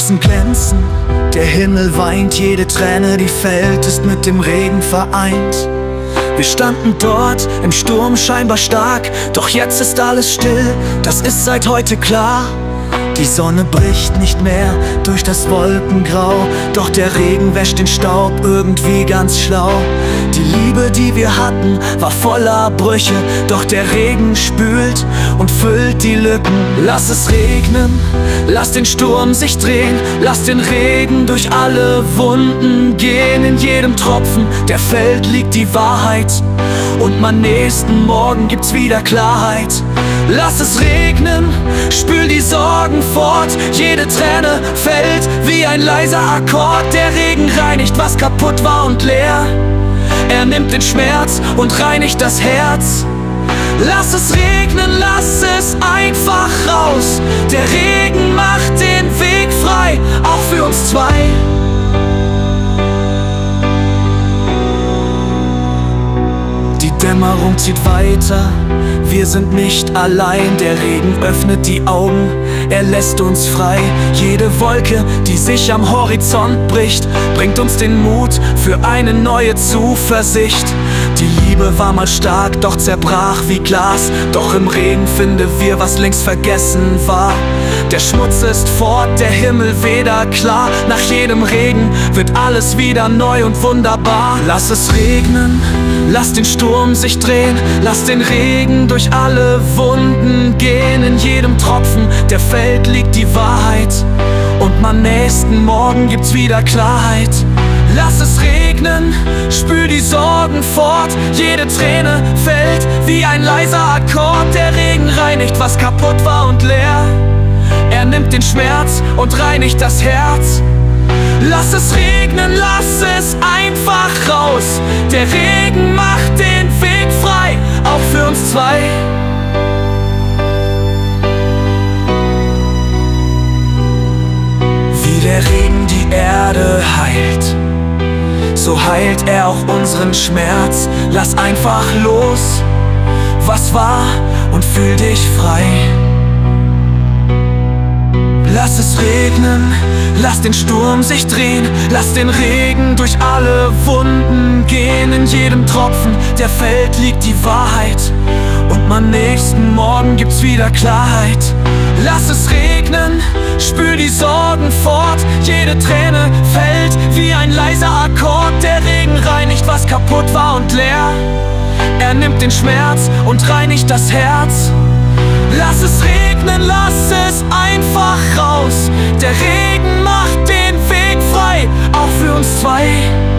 Straßen glänzen, der Himmel weint, jede Träne, die fällt, ist mit dem Regen vereint. Wir standen dort, im Sturm scheinbar stark, doch jetzt ist alles still, das ist seit heute klar. Die Sonne bricht nicht mehr durch das Wolkengrau, doch der Regen wäscht den Staub irgendwie ganz schlau. Die Liebe, die wir hatten, war voller Brüche, doch der Regen spült und füllt die Lücken. Lass es regnen, lass den Sturm sich drehen, lass den Regen durch alle Wunden gehen. In jedem Tropfen, der fällt, liegt die Wahrheit, und am nächsten Morgen gibt's wieder Klarheit. Lass es regnen, spül die Sorgen fort, jede Träne fällt wie ein leiser Akkord. Der Regen reinigt, was kaputt war und leer, er nimmt den Schmerz und reinigt das Herz. Lass es regnen, lass es einfach raus, der Regen macht den Weg frei, auch für uns zwei. Die Dämmerung zieht weiter, wir sind nicht allein. Der Regen öffnet die Augen, er lässt uns frei. Jede Wolke, die sich am Horizont bricht, bringt uns den Mut für eine neue Zuversicht. Die Liebe war mal stark, doch zerbrach wie Glas. Doch im Regen finden wir, was längst vergessen war. Der Schmutz ist fort, der Himmel wieder klar. Nach jedem Regen wird alles wieder neu und wunderbar. Lass es regnen, lass den Sturm sich drehen, lass den Regen durch alle Wunden gehen. In jedem Tropfen, der fällt, liegt die Wahrheit, und am nächsten Morgen gibt's wieder Klarheit. Lass es regnen, spül die Sorgen fort, jede Träne fällt wie ein leiser Akkord. Der Regen reinigt, was kaputt war und leer, er nimmt den Schmerz und reinigt das Herz. Lass es regnen, lass es einfach raus, der Regen macht den Weg frei, auch für uns zwei. Wie der Regen die Erde heilt, so heilt er auch unseren Schmerz. Lass einfach los, was war, und fühl dich frei. Lass es regnen, lass den Sturm sich drehen, lass den Regen durch alle Wunden gehen. In jedem Tropfen, der fällt, liegt die Wahrheit, und am nächsten Morgen gibt's wieder Klarheit. Lass es regnen, spül die Sorgen fort, jede Träne fällt wie ein leiser Akkord. Der Regen reinigt, was kaputt war und leer, er nimmt den Schmerz und reinigt das Herz. Lass es regnen, lass es einfach raus, der Regen macht den Weg frei, auch für uns zwei.